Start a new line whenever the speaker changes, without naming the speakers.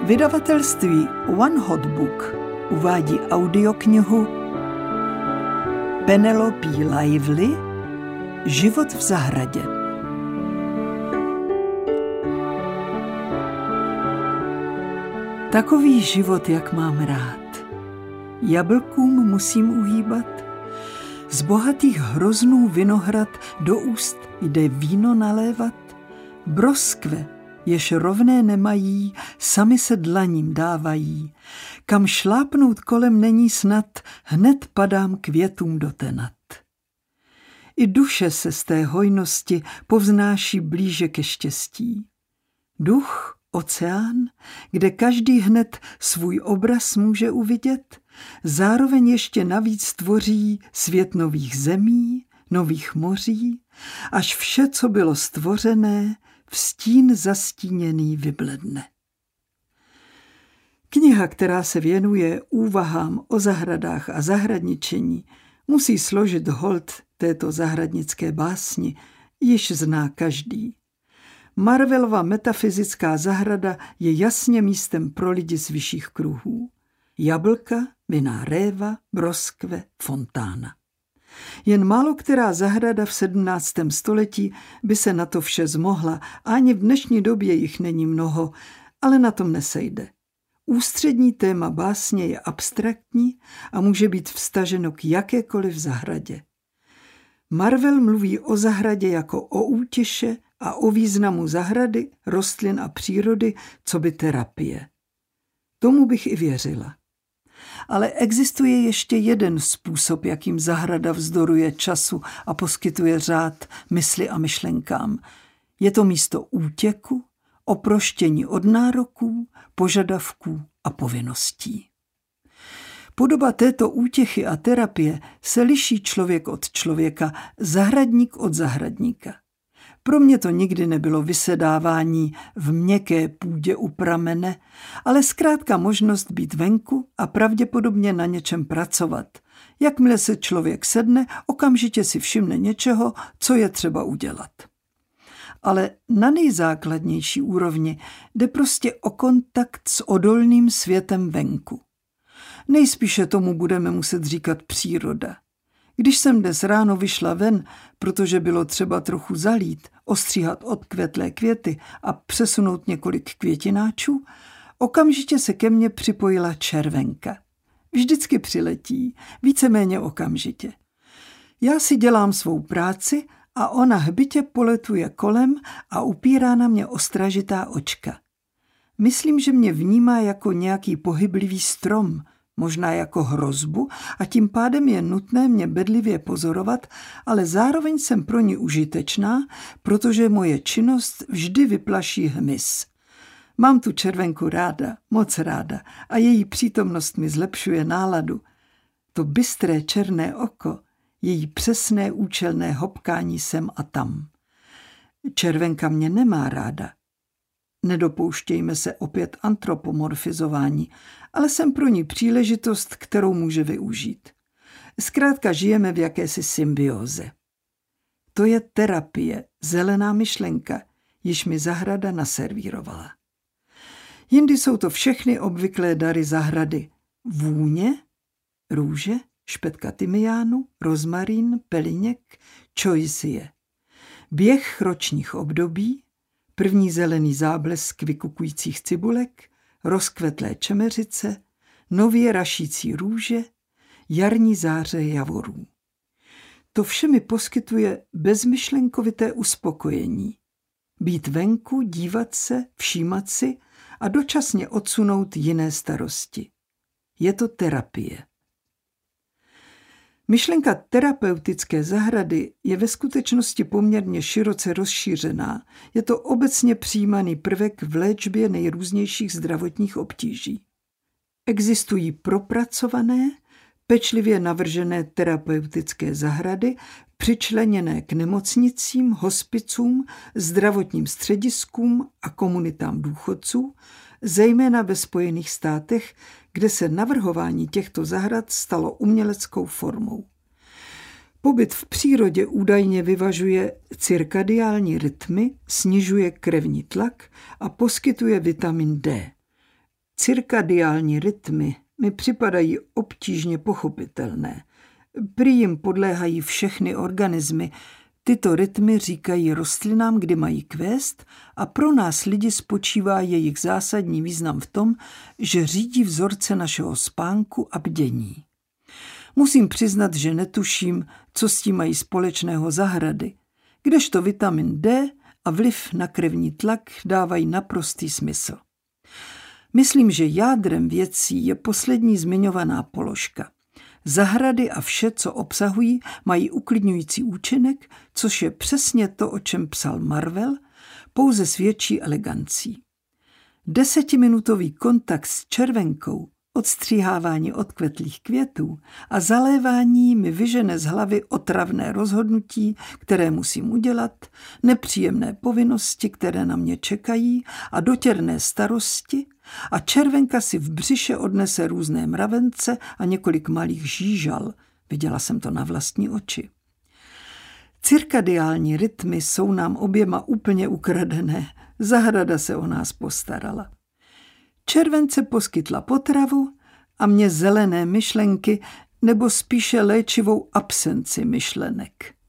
Vydavatelství One Hot Book uvádí audioknihu Penelope Lively Život v zahradě. Takový život, jak mám rád. Jablkům musím uhýbat, z bohatých hroznů vinohrad do úst jde víno nalévat, broskve, jež rovné nemají, sami se dlaním dávají. Kam šlápnout kolem není snad, hned padám květům dotenat. I duše se z té hojnosti povznáší blíže ke štěstí. Duch, oceán, kde každý hned svůj obraz může uvidět, zároveň ještě navíc tvoří svět nových zemí, nových moří, až vše, co bylo stvořené, v stín zastíněný vybledne. Kniha, která se věnuje úvahám o zahradách a zahradničení, musí složit hold této zahradnické básni, již zná každý. Marvelova metafyzická zahrada je jasně místem pro lidi z vyšších kruhů. Jablka, vinná réva, broskve, fontána. Jen málo která zahrada v 17. století by se na to vše zmohla a ani v dnešní době jich není mnoho, ale na tom nesejde. Ústřední téma básně je abstraktní a může být vztaženo k jakékoliv zahradě. Marvel mluví o zahradě jako o útěše a o významu zahrady, rostlin a přírody, coby terapie. Tomu bych i věřila. Ale existuje ještě jeden způsob, jakým zahrada vzdoruje času a poskytuje řád mysli a myšlenkám. Je to místo útěku, oproštění od nároků, požadavků a povinností. Podoba této útěchy a terapie se liší člověk od člověka, zahradník od zahradníka. Pro mě to nikdy nebylo vysedávání v měkké půdě u pramene, ale zkrátka možnost být venku a pravděpodobně na něčem pracovat. Jakmile se člověk sedne, okamžitě si všimne něčeho, co je třeba udělat. Ale na nejzákladnější úrovni jde prostě o kontakt s odolným světem venku. Nejspíše tomu budeme muset říkat příroda. Když jsem dnes ráno vyšla ven, protože bylo třeba trochu zalít, ostříhat odkvetlé květy a přesunout několik květináčů, okamžitě se ke mně připojila červenka. Vždycky přiletí, víceméně okamžitě. Já si dělám svou práci a ona hbitě poletuje kolem a upírá na mě ostražitá očka. Myslím, že mě vnímá jako nějaký pohyblivý strom, možná jako hrozbu a tím pádem je nutné mě bedlivě pozorovat, ale zároveň jsem pro ní užitečná, protože moje činnost vždy vyplaší hmyz. Mám tu červenku ráda, moc ráda a její přítomnost mi zlepšuje náladu. To bystré černé oko, její přesné účelné hopkání sem a tam. Červenka mě nemá ráda. Nedopouštějme se opět antropomorfizování, ale jsem pro ní příležitost, kterou může využít. Zkrátka žijeme v jakési symbioze. To je terapie, zelená myšlenka, již mi zahrada naservírovala. Jindy jsou to všechny obvyklé dary zahrady. Vůně, růže, špetka tymiánu, rozmarín, peliněk, čojsie. Běh ročních období, první zelený záblesk vykukujících cibulek, rozkvetlé čemeřice, nově rašící růže, jarní záře javorů. To vše mi poskytuje bezmyšlenkovité uspokojení. Být venku, dívat se, všímat si a dočasně odsunout jiné starosti. Je to terapie. Myšlenka terapeutické zahrady je ve skutečnosti poměrně široce rozšířená. Je to obecně přijímaný prvek v léčbě nejrůznějších zdravotních obtíží. Existují propracované, pečlivě navržené terapeutické zahrady, přičleněné k nemocnicím, hospicům, zdravotním střediskům a komunitám důchodců, zejména ve Spojených státech, kde se navrhování těchto zahrad stalo uměleckou formou. Pobyt v přírodě údajně vyvažuje cirkadiální rytmy, snižuje krevní tlak a poskytuje vitamin D. Cirkadiální rytmy mi připadají obtížně pochopitelné. Prý jim podléhají všechny organismy. Tyto rytmy říkají rostlinám, kdy mají kvést, a pro nás lidi spočívá jejich zásadní význam v tom, že řídí vzorce našeho spánku a bdění. Musím přiznat, že netuším, co s tím mají společného zahrady, kdežto vitamin D a vliv na krevní tlak dávají naprostý smysl. Myslím, že jádrem věcí je poslední zmiňovaná položka. Zahrady a vše, co obsahují, mají uklidňující účinek, což je přesně to, o čem psal Marvel, pouze s větší elegancí. 10minutový kontakt s červenkou, odstříhávání odkvetlých květů a zalévání mi vyžene z hlavy otravné rozhodnutí, které musím udělat, nepříjemné povinnosti, které na mě čekají, a dotěrné starosti, a červenka si v břiše odnese různé mravence a několik malých žížal. Viděla jsem to na vlastní oči. Cirkadiální rytmy jsou nám oběma úplně ukradené. Zahrada se o nás postarala. Července poskytla potravu a mě zelené myšlenky, nebo spíše léčivou absenci myšlenek.